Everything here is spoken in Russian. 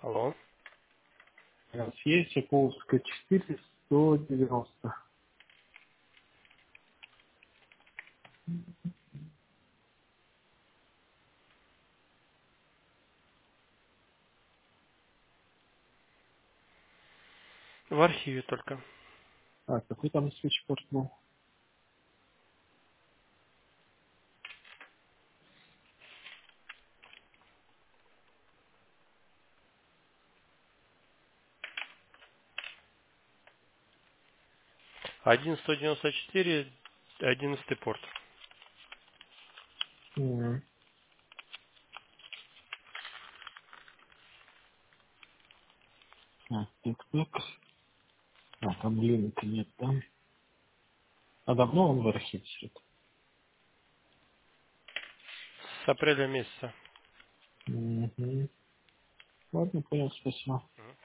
Алло. Раз есть Чайковская 4, 190. В архиве только. А, какой там свитчпорт был? 1.194, 11 порт. М, так. А, там линка нет, да? А давно он в архиве сидит? С апреля месяца. Мгм. Ладно, понял, спасибо.